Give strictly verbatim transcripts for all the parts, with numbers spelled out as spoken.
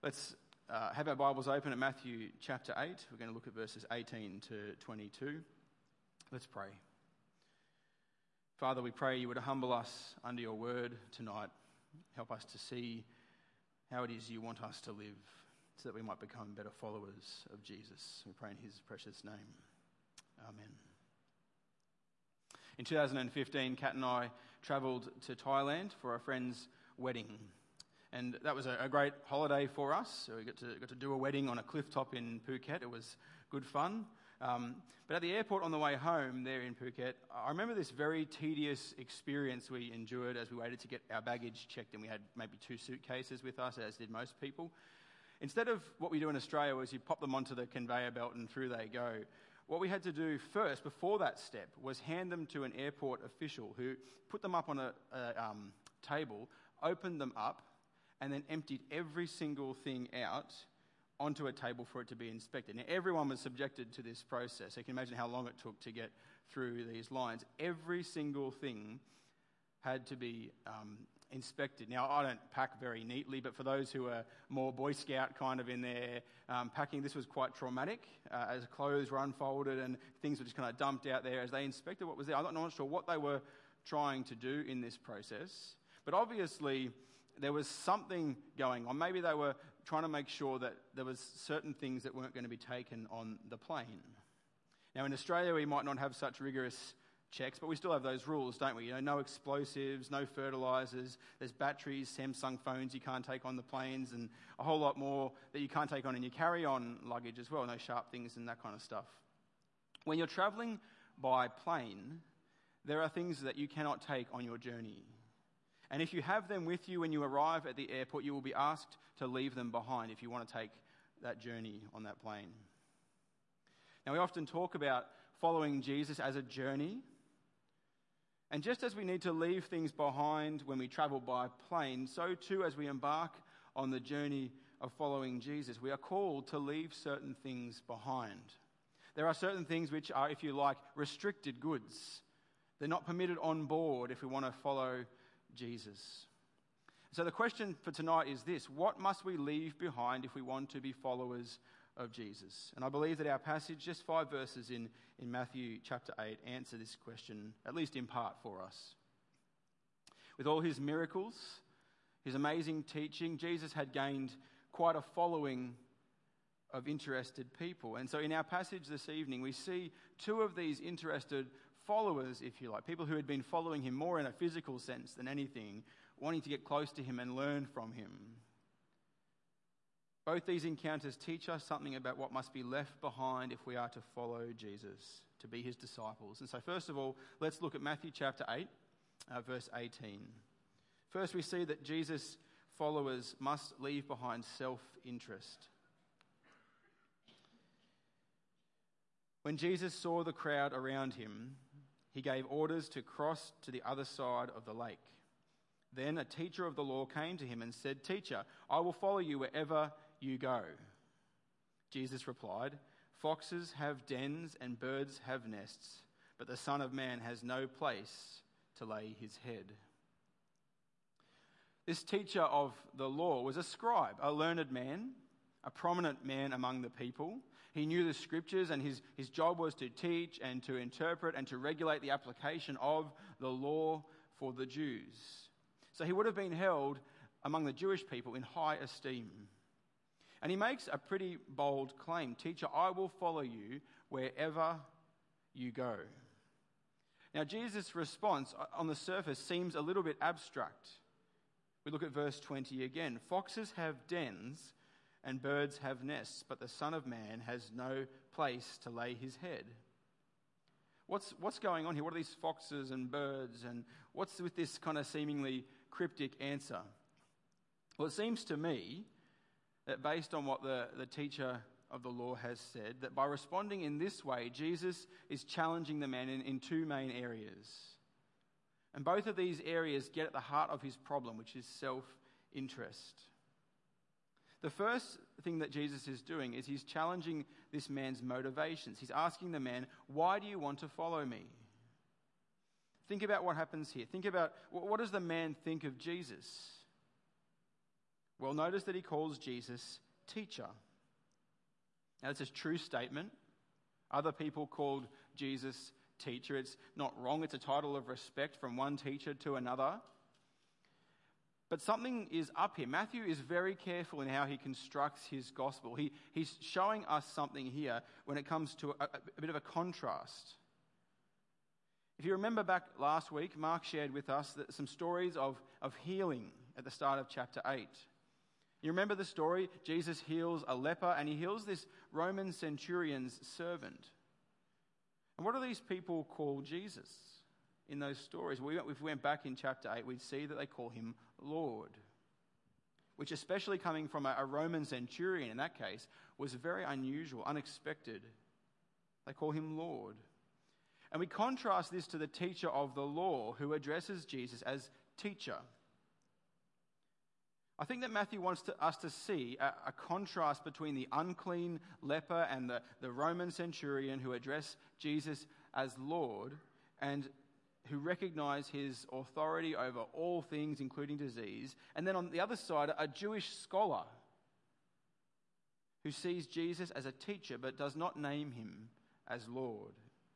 Let's uh, have our Bibles open at Matthew chapter eight. We're going to look at verses eighteen to twenty-two. Let's pray. Father, we pray you would humble us under your word tonight. Help us to see how it is you want us to live so that we might become better followers of Jesus. We pray in his precious name. Amen. In two thousand fifteen, Kat and I travelled to Thailand for a friend's wedding. And that was a, a great holiday for us. So we got to got to do a wedding on a cliff top in Phuket. It was good fun. Um, but at the airport on the way home there in Phuket, I remember this very tedious experience we endured as we waited to get our baggage checked in. We had maybe two suitcases with us, as did most people. Instead of what we do in Australia, was you pop them onto the conveyor belt and through they go. What we had to do first, before that step, was hand them to an airport official who put them up on a, a um, table, opened them up, and then emptied every single thing out onto a table for it to be inspected. Now, everyone was subjected to this process. So you can imagine how long it took to get through these lines. Every single thing had to be um, inspected. Now, I don't pack very neatly, but for those who are more Boy Scout kind of in their um, packing, this was quite traumatic uh, as clothes were unfolded and things were just kind of dumped out there as they inspected what was there. I'm not sure what they were trying to do in this process, but obviously there was something going on. Maybe they were trying to make sure that there was certain things that weren't going to be taken on the plane. Now, in Australia, we might not have such rigorous checks, but we still have those rules, don't we? You know, no explosives, no fertilizers, there's batteries, Samsung phones you can't take on the planes, and a whole lot more that you can't take on in your carry-on luggage as well, no sharp things and that kind of stuff. When you're travelling by plane, there are things that you cannot take on your journey. And if you have them with you when you arrive at the airport, you will be asked to leave them behind if you want to take that journey on that plane. Now, we often talk about following Jesus as a journey. And just as we need to leave things behind when we travel by plane, so too as we embark on the journey of following Jesus, we are called to leave certain things behind. There are certain things which are, if you like, restricted goods. They're not permitted on board if we want to follow Jesus. So the question for tonight is this: what must we leave behind if we want to be followers of Jesus? And I believe that our passage, just five verses in, in Matthew chapter eight, answer this question, at least in part, for us. With all his miracles, his amazing teaching, Jesus had gained quite a following of interested people. And so in our passage this evening, we see two of these interested followers, if you like, people who had been following him more in a physical sense than anything, wanting to get close to him and learn from him. Both these encounters teach us something about what must be left behind if we are to follow Jesus, to be his disciples. And so first of all, let's look at Matthew chapter eight, uh, verse eighteen. First, we see that Jesus' followers must leave behind self-interest. When Jesus saw the crowd around him, he gave orders to cross to the other side of the lake. Then a teacher of the law came to him and said, "Teacher, I will follow you wherever you go." Jesus replied, "Foxes have dens and birds have nests, but the Son of Man has no place to lay his head." This teacher of the law was a scribe, a learned man, a prominent man among the people. He knew the scriptures, and his, his job was to teach and to interpret and to regulate the application of the law for the Jews. So he would have been held among the Jewish people in high esteem. And he makes a pretty bold claim: "Teacher, I will follow you wherever you go." Now, Jesus' response on the surface seems a little bit abstract. We look at verse twenty again. "Foxes have dens and birds have nests, but the Son of Man has no place to lay his head." What's what's going on here? What are these foxes and birds, and what's with this kind of seemingly cryptic answer? Well, it seems to me that based on what the, the teacher of the law has said, that by responding in this way, Jesus is challenging the man in, in two main areas. And both of these areas get at the heart of his problem, which is self-interest. The first thing that Jesus is doing is he's challenging this man's motivations. He's asking the man, "Why do you want to follow me?" Think about what happens here. Think about, what does the man think of Jesus? Well, notice that he calls Jesus teacher. Now, it's a true statement. Other people called Jesus teacher. It's not wrong. It's a title of respect from one teacher to another. But something is up here. Matthew is very careful in how he constructs his gospel. He, he's showing us something here when it comes to a, a bit of a contrast. If you remember back last week, Mark shared with us that some stories of, of healing at the start of chapter eight. You remember the story? Jesus heals a leper and he heals this Roman centurion's servant. And what do these people call Jesus in those stories? We, if we went back in chapter eight, we'd see that they call him Lord, which, especially coming from a, a Roman centurion in that case, was very unusual, unexpected. They call him Lord. And we contrast this to the teacher of the law who addresses Jesus as teacher. I think that Matthew wants to, us to see a, a contrast between the unclean leper and the, the Roman centurion who address Jesus as Lord and who recognize his authority over all things, including disease. And then on the other side, a Jewish scholar who sees Jesus as a teacher but does not name him as Lord.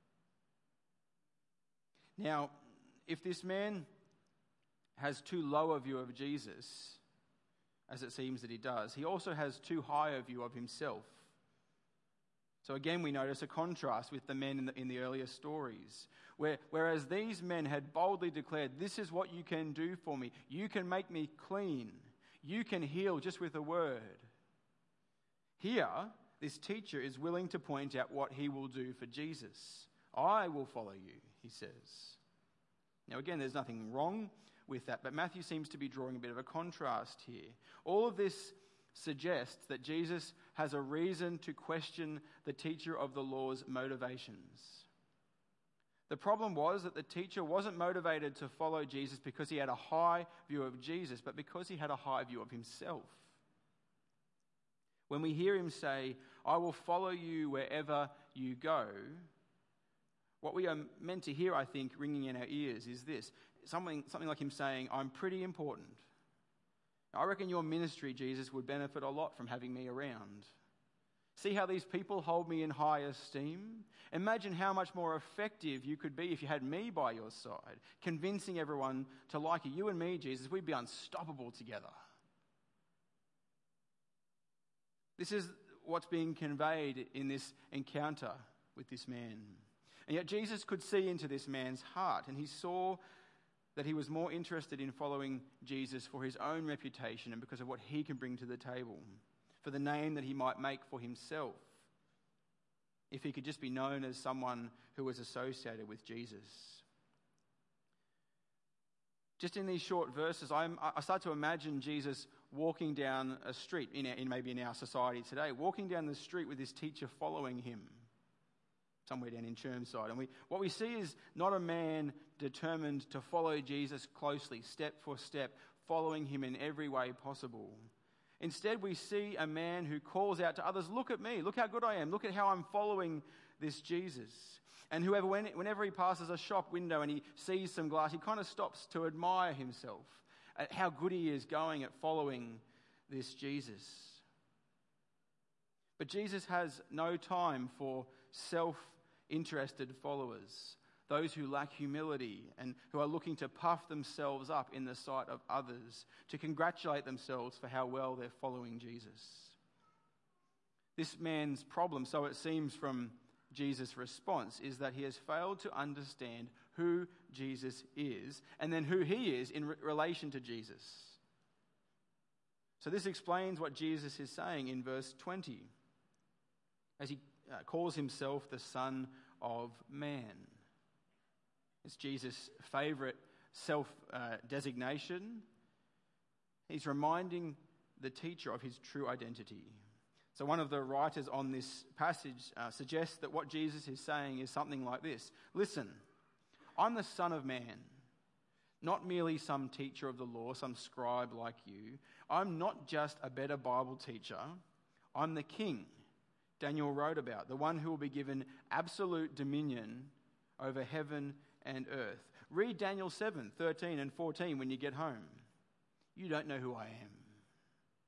Now, if this man has too low a view of Jesus, as it seems that he does, he also has too high a view of himself. So again, we notice a contrast with the men in the, in the earlier stories, where whereas these men had boldly declared, "This is what you can do for me. You can make me clean. You can heal just with a word." Here, this teacher is willing to point out what he will do for Jesus. "I will follow you," he says. Now again, there's nothing wrong with that, but Matthew seems to be drawing a bit of a contrast here. All of this suggests that Jesus has a reason to question the teacher of the law's motivations. The problem was that the teacher wasn't motivated to follow Jesus because he had a high view of Jesus, but because he had a high view of himself. When we hear him say, "I will follow you wherever you go," what we are meant to hear, I think, ringing in our ears is this. Something, something like him saying, "I'm pretty important. I reckon your ministry, Jesus, would benefit a lot from having me around. See how these people hold me in high esteem? Imagine how much more effective you could be if you had me by your side, convincing everyone to like you. You and me, Jesus, we'd be unstoppable together." This is what's being conveyed in this encounter with this man. And yet Jesus could see into this man's heart, and he saw that he was more interested in following Jesus for his own reputation and because of what he can bring to the table, for the name that he might make for himself, if he could just be known as someone who was associated with Jesus. Just in these short verses, I'm, I start to imagine Jesus walking down a street, in, our, in maybe in our society today, walking down the street with his teacher following him, somewhere down in Chermside. And we, what we see is not a man determined to follow Jesus closely, step for step, following him in every way possible. Instead, we see a man who calls out to others, "Look at me, look how good I am, look at how I'm following this Jesus." And whoever, whenever he passes a shop window and he sees some glass, he kind of stops to admire himself at how good he is going at following this Jesus. But Jesus has no time for self-interested followers, those who lack humility and who are looking to puff themselves up in the sight of others, to congratulate themselves for how well they're following Jesus. This man's problem, so it seems from Jesus' response, is that he has failed to understand who Jesus is and then who he is in re- relation to Jesus. So this explains what Jesus is saying in verse twenty, as he uh, calls himself the Son of Man. It's Jesus' favourite self-designation. Uh, He's reminding the teacher of his true identity. So one of the writers on this passage uh, suggests that what Jesus is saying is something like this. "Listen, I'm the Son of Man, not merely some teacher of the law, some scribe like you. I'm not just a better Bible teacher. I'm the King Daniel wrote about, the one who will be given absolute dominion over heaven and earth. Read Daniel seven, thirteen and fourteen when you get home. You don't know who I am.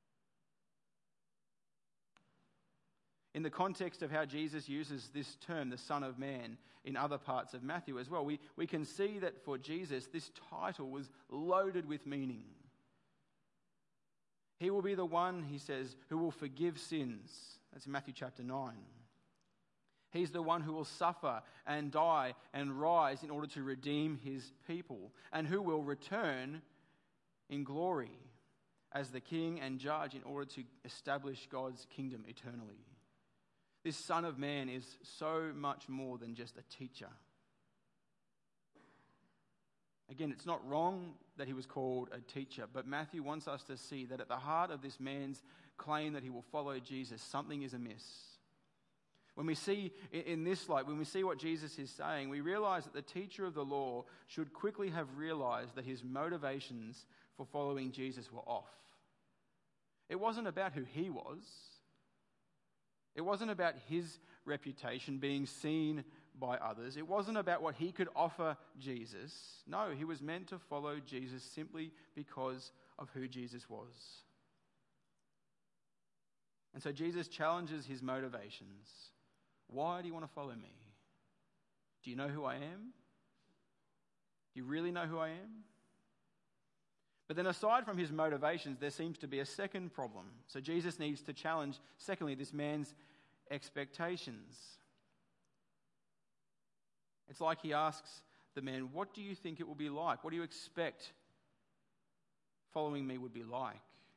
In the context of how Jesus uses this term, the Son of Man, in other parts of Matthew as well, we, we can see that for Jesus, this title was loaded with meaning. He will be the one, he says, who will forgive sins. That's in Matthew chapter nine. He's the one who will suffer and die and rise in order to redeem his people, and who will return in glory as the king and judge in order to establish God's kingdom eternally. This Son of Man is so much more than just a teacher. Again, it's not wrong that he was called a teacher, but Matthew wants us to see that at the heart of this man's claim that he will follow Jesus, something is amiss. When we see in this light, when we see what Jesus is saying, we realize that the teacher of the law should quickly have realized that his motivations for following Jesus were off. It wasn't about who he was. It wasn't about his reputation being seen by others. It wasn't about what he could offer Jesus. No, he was meant to follow Jesus simply because of who Jesus was. And so Jesus challenges his motivations. Why do you want to follow me? Do you know who I am? Do you really know who I am? But then aside from his motivations, there seems to be a second problem. So Jesus needs to challenge, secondly, this man's expectations. It's like he asks the man, what do you think it will be like? What do you expect following me would be like?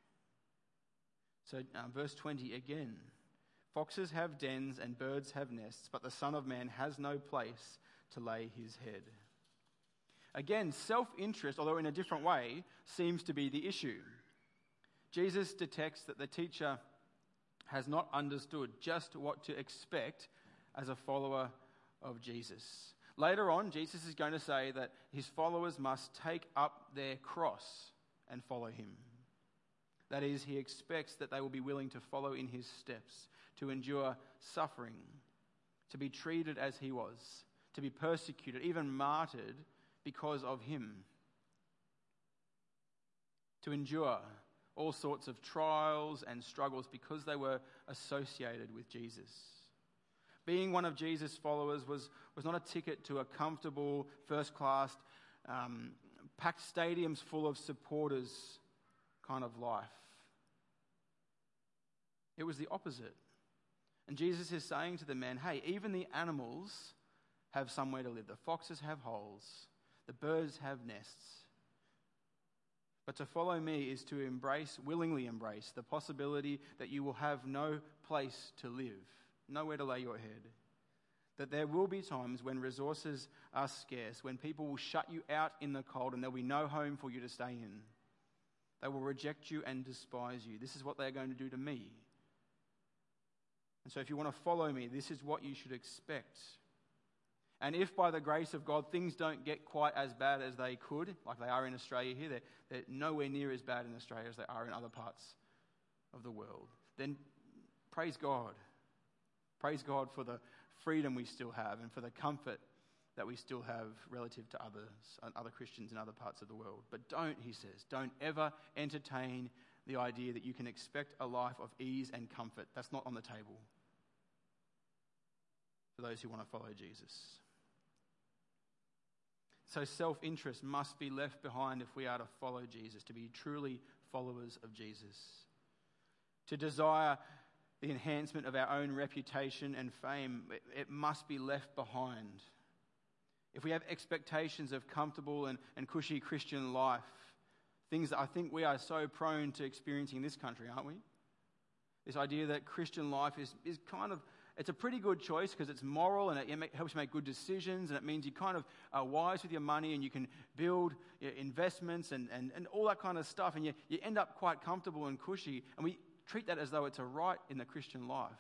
So uh, verse twenty again. Foxes have dens and birds have nests, but the Son of Man has no place to lay his head. Again, self-interest, although in a different way, seems to be the issue. Jesus detects that the teacher has not understood just what to expect as a follower of Jesus. Later on, Jesus is going to say that his followers must take up their cross and follow him. That is, he expects that they will be willing to follow in his steps, to endure suffering, to be treated as he was, to be persecuted, even martyred because of him, to endure all sorts of trials and struggles because they were associated with Jesus. Being one of Jesus' followers was, was not a ticket to a comfortable, first-class, um, packed stadiums full of supporters kind of life. It was the opposite. And Jesus is saying to the man, hey, even the animals have somewhere to live. The foxes have holes. The birds have nests. But to follow me is to embrace, willingly embrace, the possibility that you will have no place to live, nowhere to lay your head. That there will be times when resources are scarce, when people will shut you out in the cold and there'll be no home for you to stay in. They will reject you and despise you. This is what they're going to do to me. And so if you want to follow me, this is what you should expect. And if by the grace of God things don't get quite as bad as they could, like they are in Australia here, they're, they're nowhere near as bad in Australia as they are in other parts of the world, then praise God. Praise God for the freedom we still have and for the comfort that we still have relative to others, other Christians in other parts of the world. But don't, he says, don't ever entertain the idea that you can expect a life of ease and comfort. That's not on the table for those who want to follow Jesus. So self-interest must be left behind if we are to follow Jesus, to be truly followers of Jesus. To desire the enhancement of our own reputation and fame, it, it must be left behind. If we have expectations of comfortable and, and cushy Christian life, things that I think we are so prone to experiencing in this country, aren't we? This idea that Christian life is, is kind of, it's a pretty good choice because it's moral and it, it helps you make good decisions, and it means you kind of are wise with your money and you can build your investments and, and, and all that kind of stuff, and you, you end up quite comfortable and cushy, and we treat that as though it's a right in the Christian life.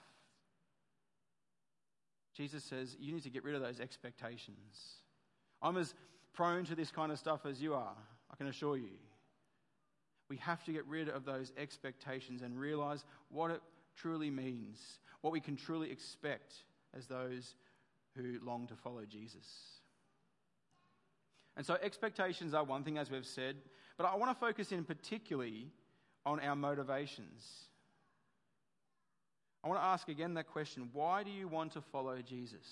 Jesus says you need to get rid of those expectations. I'm as prone to this kind of stuff as you are, I can assure you. We have to get rid of those expectations and realize what it truly means, what we can truly expect as those who long to follow Jesus. And so expectations are one thing, as we've said, but I want to focus in particularly on our motivations. I want to ask again that question. Why do you want to follow Jesus?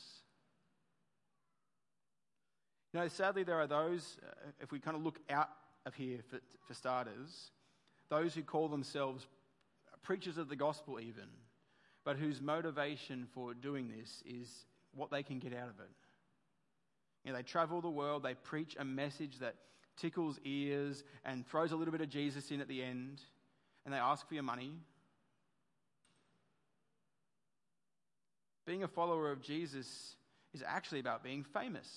You know, sadly, there are those, uh, if we kind of look out of here for, for starters, those who call themselves preachers of the gospel even, but whose motivation for doing this is what they can get out of it. You know, they travel the world, they preach a message that tickles ears and throws a little bit of Jesus in at the end, and they ask for your money. Being a follower of Jesus is actually about being famous.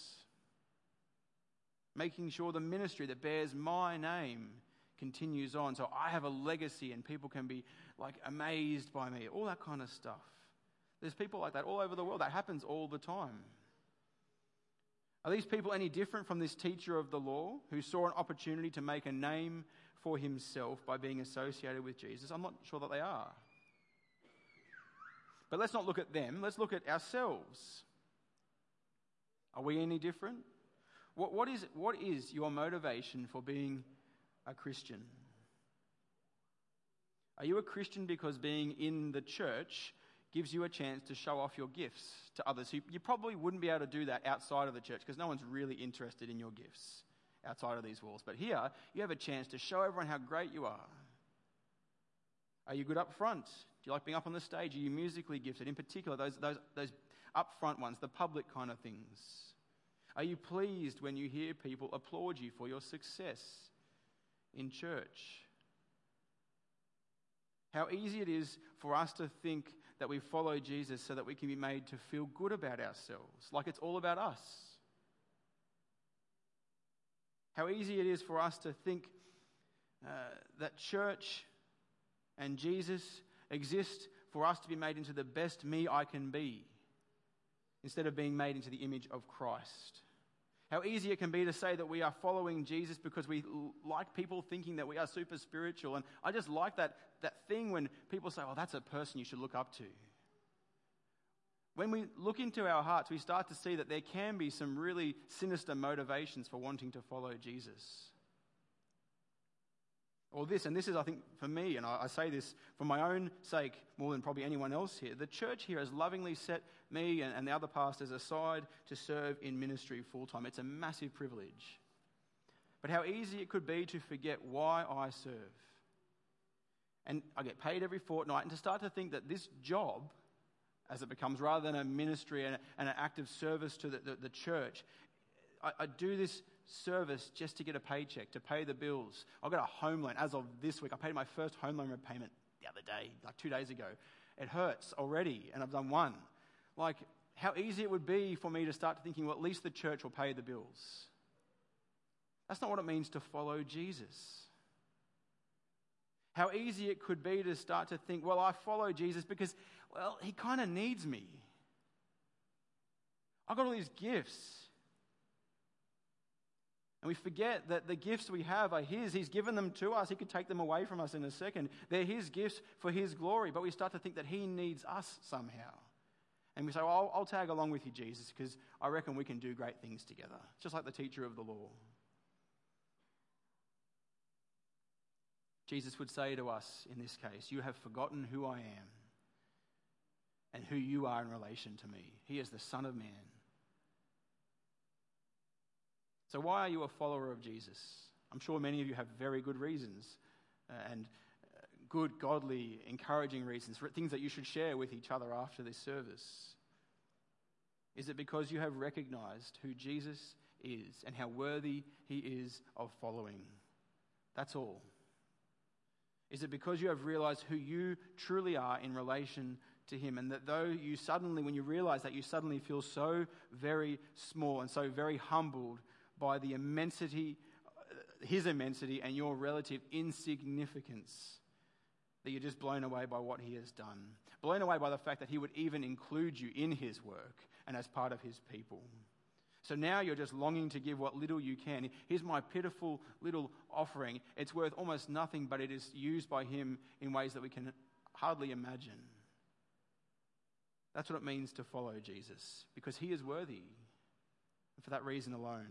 Making sure the ministry that bears my name continues on, so I have a legacy and people can be like amazed by me, all that kind of stuff. There's people like that all over the world. That happens all the time. Are these people any different from this teacher of the law who saw an opportunity to make a name for himself by being associated with Jesus? I'm not sure that they are. But let's not look at them. Let's look at ourselves. Are we any different? What, what is, what is your motivation for being a Christian? Are you a Christian because being in the church gives you a chance to show off your gifts to others who you probably wouldn't be able to do that outside of the church because no one's really interested in your gifts outside of these walls. But here, you have a chance to show everyone how great you are. Are you good up front? Do you like being up on the stage? Are you musically gifted? In particular, those, those, those up front ones, the public kind of things. Are you pleased when you hear people applaud you for your success in church? How easy it is for us to think that we follow Jesus so that we can be made to feel good about ourselves, like it's all about us. How easy it is for us to think uh, that church and Jesus exist for us to be made into the best me I can be, instead of being made into the image of Christ. How easy it can be to say that we are following Jesus because we l- like people thinking that we are super spiritual. And I just like that, that thing when people say, oh, that's a person you should look up to. When we look into our hearts, we start to see that there can be some really sinister motivations for wanting to follow Jesus. Or this, and this is, I think, for me, and I, I say this for my own sake more than probably anyone else here, the church here has lovingly set me and, and the other pastors aside to serve in ministry full-time. It's a massive privilege. But how easy it could be to forget why I serve. And I get paid every fortnight, and to start to think that this job, as it becomes, rather than a ministry and, and an act of service to the, the, the church, I, I do this service just to get a paycheck, to pay the bills. I've got a home loan. As of this week, I paid my first home loan repayment the other day, like two days ago. It hurts already, and I've done one. Like, how easy it would be for me to start thinking, well, at least the church will pay the bills. That's not what it means to follow Jesus. How easy it could be to start to think, well, I follow Jesus because, well, he kind of needs me. I've got all these gifts. And we forget that the gifts we have are his. He's given them to us. He could take them away from us in a second. They're his gifts for his glory. But we start to think that he needs us somehow. And we say, well, I'll, I'll tag along with you, Jesus, because I reckon we can do great things together. Just like the teacher of the law. Jesus would say to us in this case, you have forgotten who I am and who you are in relation to me. He is the Son of Man. So why are you a follower of Jesus? I'm sure many of you have very good reasons uh, and uh, good, godly, encouraging reasons, for things that you should share with each other after this service. Is it because you have recognized who Jesus is and how worthy he is of following? That's all. Is it because you have realized who you truly are in relation to him, and that though you suddenly, when you realize that, you suddenly feel so very small and so very humbled by the immensity, his immensity, and your relative insignificance, that you're just blown away by what he has done. Blown away by the fact that he would even include you in his work and as part of his people. So now you're just longing to give what little you can. Here's my pitiful little offering. It's worth almost nothing, but it is used by him in ways that we can hardly imagine. That's what it means to follow Jesus, because he is worthy, and for that reason alone.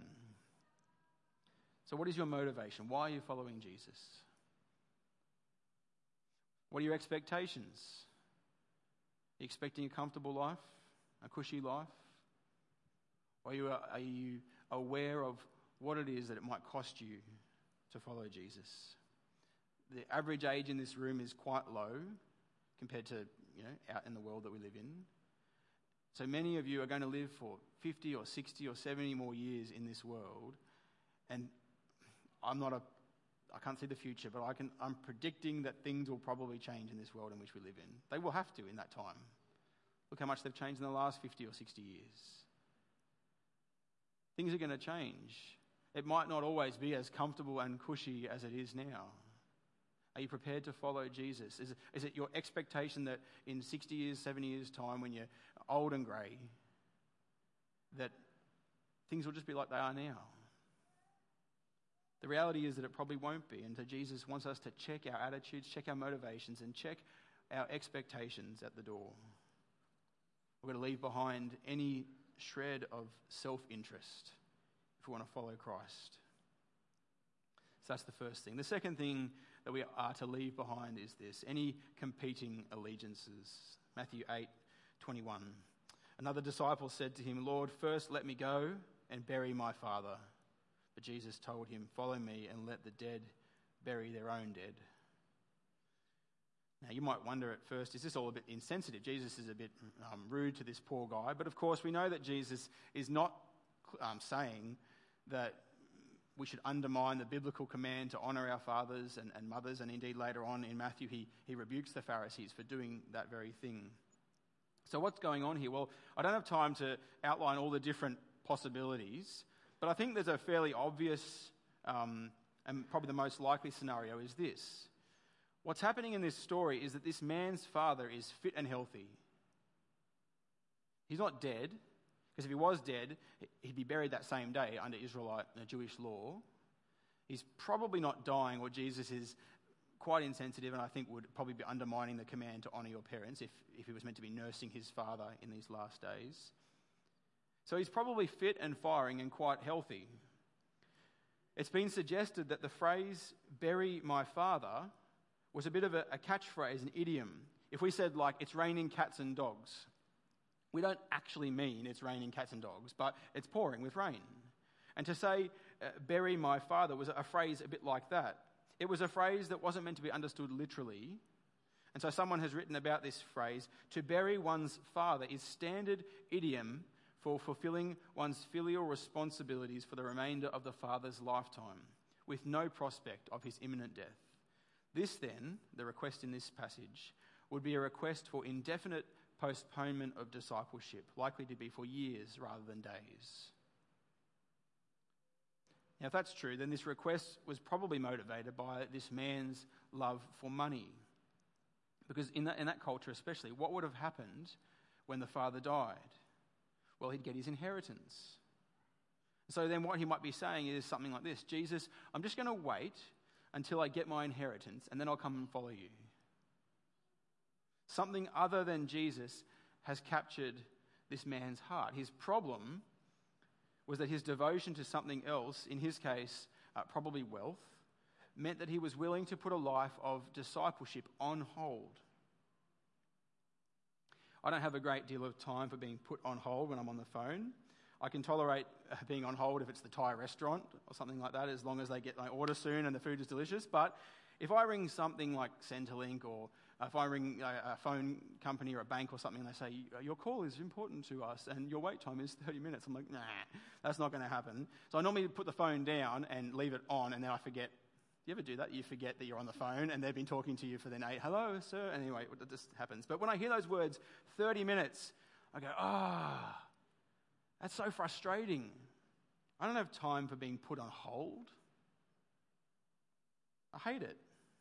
So what is your motivation? Why are you following Jesus? What are your expectations? expecting a comfortable life, a cushy life? Or are you, are you aware of what it is that it might cost you to follow Jesus? The average age in this room is quite low compared to, you know, out in the world that we live in. So many of you are going to live for fifty or sixty or seventy more years in this world. And I'm not a, I can't see the future, but I can, I'm predicting that things will probably change in this world in which we live in. They will have to in that time. Look how much they've changed in the last fifty or sixty years. Things are going to change. It might not always be as comfortable and cushy as it is now. Are you prepared to follow Jesus? Is it, is it your expectation that in sixty years, seventy years' time, when you're old and grey, that things will just be like they are now? The reality is that it probably won't be. And so Jesus wants us to check our attitudes, check our motivations, and check our expectations at the door. We're going to leave behind any shred of self-interest if we want to follow Christ. So that's the first thing. The second thing that we are to leave behind is this: any competing allegiances. Matthew eight twenty-one. Another disciple said to him, "Lord, first let me go and bury my father." But Jesus told him, "Follow me and let the dead bury their own dead." Now you might wonder at first, is this all a bit insensitive? Jesus is a bit um, rude to this poor guy. But of course we know that Jesus is not um, saying that we should undermine the biblical command to honour our fathers and, and mothers. And indeed later on in Matthew he, he rebukes the Pharisees for doing that very thing. So what's going on here? Well, I don't have time to outline all the different possibilities, but I think there's a fairly obvious um, and probably the most likely scenario is this. What's happening in this story is that this man's father is fit and healthy. He's not dead, because if he was dead, he'd be buried that same day under Israelite uh, Jewish law. He's probably not dying, or Jesus is quite insensitive and I think would probably be undermining the command to honour your parents if, if he was meant to be nursing his father in these last days. So he's probably fit and firing and quite healthy. It's been suggested that the phrase, "bury my father," was a bit of a, a catchphrase, an idiom. If we said, like, "it's raining cats and dogs," we don't actually mean it's raining cats and dogs, but it's pouring with rain. And to say, uh, "bury my father," was a phrase a bit like that. It was a phrase that wasn't meant to be understood literally. And so someone has written about this phrase: to bury one's father is standard idiom for fulfilling one's filial responsibilities for the remainder of the father's lifetime, with no prospect of his imminent death. This then, the request in this passage, would be a request for indefinite postponement of discipleship, likely to be for years rather than days. Now, if that's true, then this request was probably motivated by this man's love for money. Because in that, in that culture especially, what would have happened when the father died? Well, he'd get his inheritance. So then what he might be saying is something like this: "Jesus, I'm just going to wait until I get my inheritance, and then I'll come and follow you." Something other than Jesus has captured this man's heart. His problem was that his devotion to something else, in his case, uh, probably wealth, meant that he was willing to put a life of discipleship on hold. I don't have a great deal of time for being put on hold when I'm on the phone. I can tolerate uh, being on hold if it's the Thai restaurant or something like that, as long as they get my order soon and the food is delicious. But if I ring something like Centrelink, or if I ring a, a phone company or a bank or something, and they say, "your call is important to us and your wait time is thirty minutes," I'm like, nah, that's not going to happen. So I normally put the phone down and leave it on, and then I forget. You ever do that? You forget that you're on the phone and they've been talking to you for then eight, "Hello, sir." Anyway, this happens. But when I hear those words, thirty minutes, I go, ah, oh, that's so frustrating. I don't have time for being put on hold. I hate it.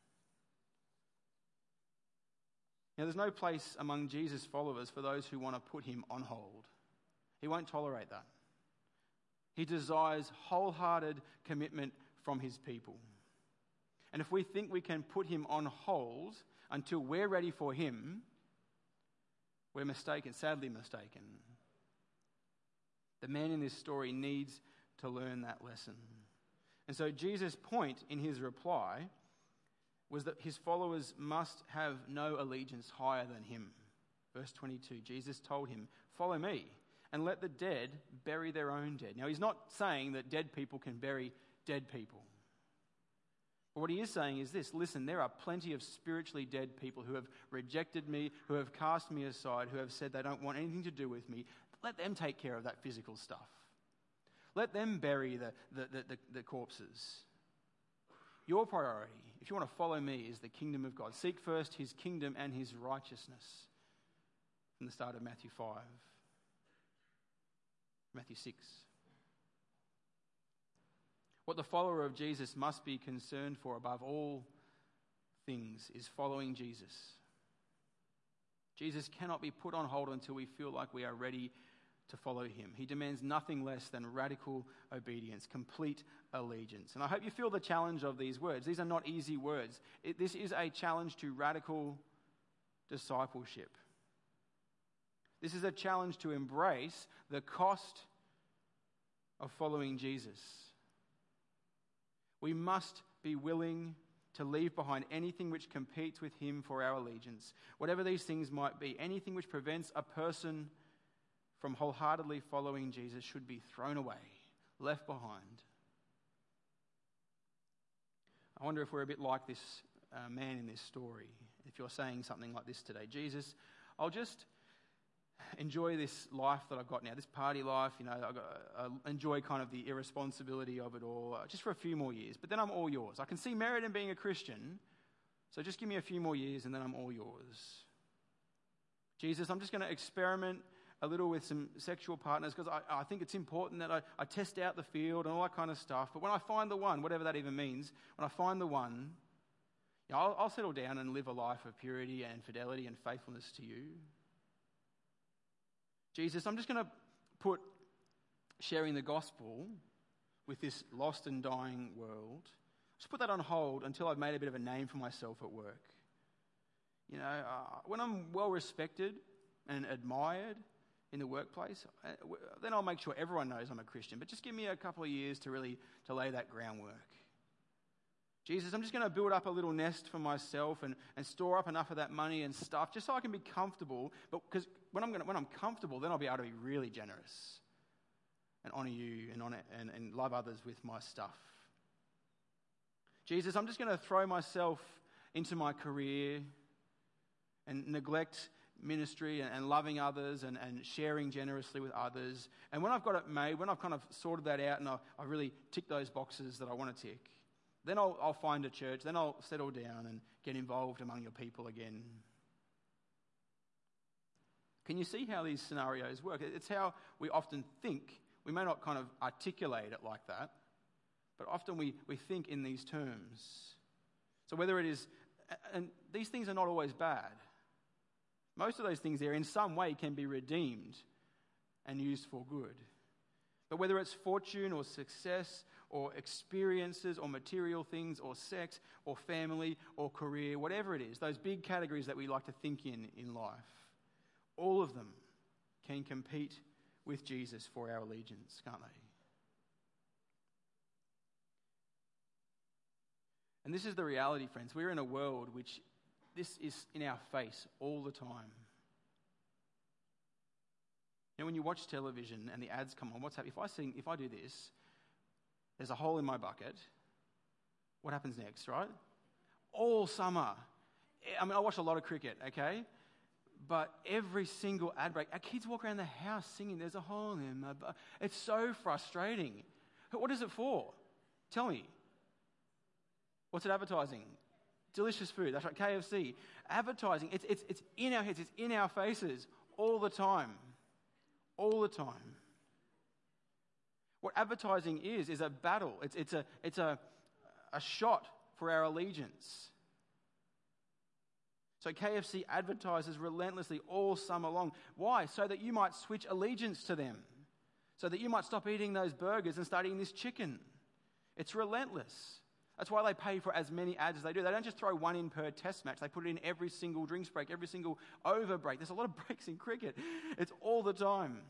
Now, there's no place among Jesus' followers for those who want to put him on hold. He won't tolerate that. He desires wholehearted commitment from his people. And if we think we can put him on hold until we're ready for him, we're mistaken, sadly mistaken. The man in this story needs to learn that lesson. And so Jesus' point in his reply was that his followers must have no allegiance higher than him. Verse twenty-two, Jesus told him, "Follow me, and let the dead bury their own dead." Now, he's not saying that dead people can bury dead people. But what he is saying is this: listen, there are plenty of spiritually dead people who have rejected me, who have cast me aside, who have said they don't want anything to do with me. Let them take care of that physical stuff. Let them bury the, the, the, the, the corpses. Your priority, if you want to follow me, is the kingdom of God. Seek first his kingdom and his righteousness. From the start of Matthew five. Matthew six. What the follower of Jesus must be concerned for above all things is following Jesus. Jesus cannot be put on hold until we feel like we are ready to follow him. He demands nothing less than radical obedience, complete allegiance. And I hope you feel the challenge of these words. These are not easy words. It, this is a challenge to radical discipleship. This is a challenge to embrace the cost of following Jesus. We must be willing to leave behind anything which competes with him for our allegiance. Whatever these things might be, anything which prevents a person from wholeheartedly following Jesus should be thrown away, left behind. I wonder if we're a bit like this uh, man in this story. If you're saying something like this today: Jesus, I'll just enjoy this life that I've got now, this party life, you know, I've got, I enjoy kind of the irresponsibility of it all, uh, just for a few more years, but then I'm all yours. I can see merit in being a Christian, so just give me a few more years and then I'm all yours. Jesus, I'm just going to experiment a little with some sexual partners because I, I think it's important that I, I test out the field and all that kind of stuff, but when I find the one, whatever that even means, when I find the one, you know, I'll, I'll settle down and live a life of purity and fidelity and faithfulness to you. Jesus, I'm just going to put sharing the gospel with this lost and dying world, just put that on hold until I've made a bit of a name for myself at work. You know, uh, when I'm well respected and admired in the workplace, uh, then I'll make sure everyone knows I'm a Christian. But just give me a couple of years to really to lay that groundwork. Jesus, I'm just going to build up a little nest for myself and, and store up enough of that money and stuff just so I can be comfortable. But because when I'm going to, when I'm comfortable, then I'll be able to be really generous and honour you and honor and, and love others with my stuff. Jesus, I'm just going to throw myself into my career and neglect ministry and, and loving others and, and sharing generously with others. And when I've got it made, when I've kind of sorted that out and I, I really tick those boxes that I want to tick, then I'll, I'll find a church, then I'll settle down and get involved among your people again. Can you see how these scenarios work? It's how we often think. We may not kind of articulate it like that, but often we, we think in these terms. So whether it is, and these things are not always bad. Most of those things there in some way can be redeemed and used for good. But whether it's fortune or success or experiences or material things or sex or family or career, whatever it is, those big categories that we like to think in in life, all of them can compete with Jesus for our allegiance, can't they? And this is the reality, friends. We're in a world which this is in our face all the time. You know, when you watch television and the ads come on, what's happening? If I sing, if I do this, there's a hole in my bucket. What happens next, right? All summer. I mean, I watch a lot of cricket, okay? But every single ad break, our kids walk around the house singing, "There's a hole in my bucket." It's so frustrating. What is it for? Tell me. What's it advertising? Delicious food. That's right, K F C. Advertising. It's, it's, it's in our heads. It's in our faces all the time. All the time. What advertising is, is a battle. It's, it's, a, it's a, a shot for our allegiance. So K F C advertises relentlessly all summer long. Why? So that you might switch allegiance to them. So that you might stop eating those burgers and start eating this chicken. It's relentless. That's why they pay for as many ads as they do. They don't just throw one in per test match. They put it in every single drinks break, every single over break. There's a lot of breaks in cricket. It's all the time.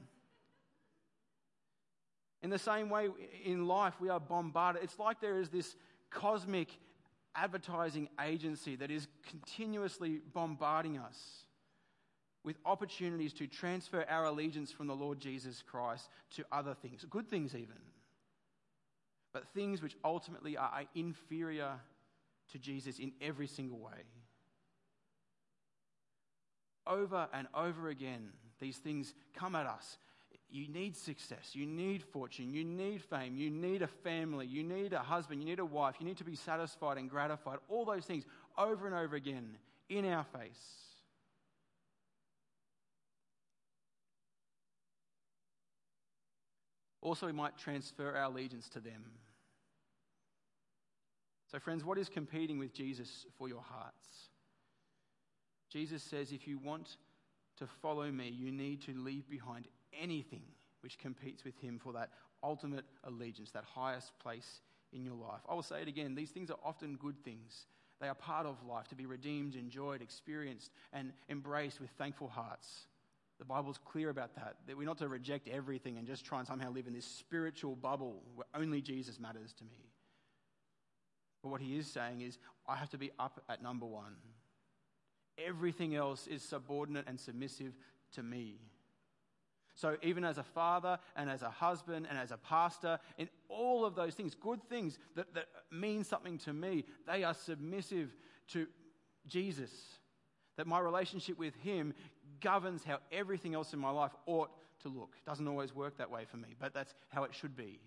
In the same way, in life, we are bombarded. It's like there is this cosmic advertising agency that is continuously bombarding us with opportunities to transfer our allegiance from the Lord Jesus Christ to other things, good things even, but things which ultimately are inferior to Jesus in every single way. Over and over again, these things come at us. You need success, you need fortune, you need fame, you need a family, you need a husband, you need a wife, you need to be satisfied and gratified. All those things over and over again in our face. Also, we might transfer our allegiance to them. So friends, what is competing with Jesus for your hearts? Jesus says, if you want to follow me, you need to leave behind anything which competes with him for that ultimate allegiance, that highest place in your life. I will say it again, these things are often good things. They are part of life, to be redeemed, enjoyed, experienced, and embraced with thankful hearts. The Bible's clear about that, that we're not to reject everything and just try and somehow live in this spiritual bubble where only Jesus matters to me. But what he is saying is, I have to be up at number one. Everything else is subordinate and submissive to me. So even as a father and as a husband and as a pastor, in all of those things, good things that, that mean something to me, they are submissive to Jesus. That my relationship with him governs how everything else in my life ought to look. It doesn't always work that way for me, but that's how it should be.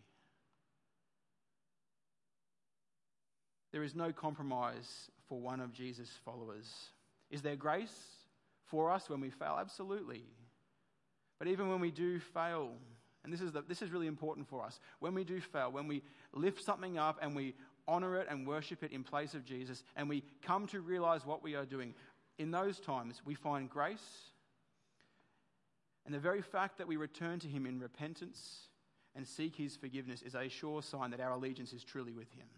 There is no compromise for one of Jesus' followers. Is there grace for us when we fail? Absolutely. But even when we do fail, and this is the, this is really important for us, when we do fail, when we lift something up and we honor it and worship it in place of Jesus, and we come to realize what we are doing, in those times we find grace, and the very fact that we return to him in repentance and seek his forgiveness is a sure sign that our allegiance is truly with him.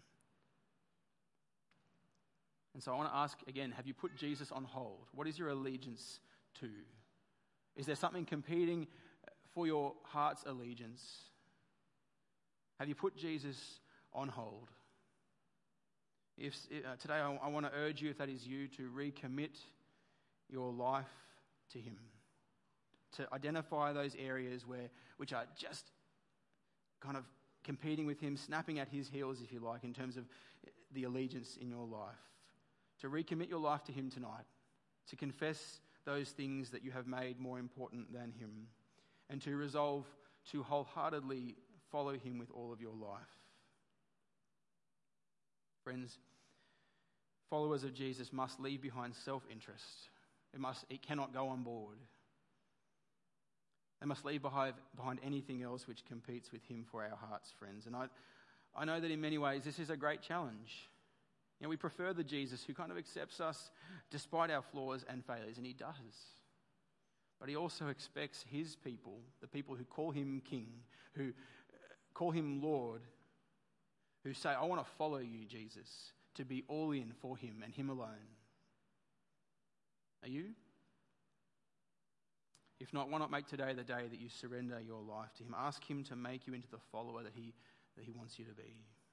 And so I want to ask again, have you put Jesus on hold? What is your allegiance to? Is there something competing for your heart's allegiance? Have you put Jesus on hold? If uh, today I, I want to urge you, if that is you, to recommit your life to him. To identify those areas where which are just kind of competing with him, snapping at his heels, if you like, in terms of the allegiance in your life. To recommit your life to him tonight, to confess those things that you have made more important than him, and to resolve to wholeheartedly follow him with all of your life. Friends, followers of Jesus must leave behind self-interest. It must, it cannot go on board. They must leave behind, behind anything else which competes with him for our hearts, friends. And I, I know that in many ways this is a great challenge. You know, we prefer the Jesus who kind of accepts us despite our flaws and failures, and he does. But he also expects his people, the people who call him King, who call him Lord, who say, I want to follow you, Jesus, to be all in for him and him alone. Are you? If not, why not make today the day that you surrender your life to him? Ask him to make you into the follower that he, that he wants you to be.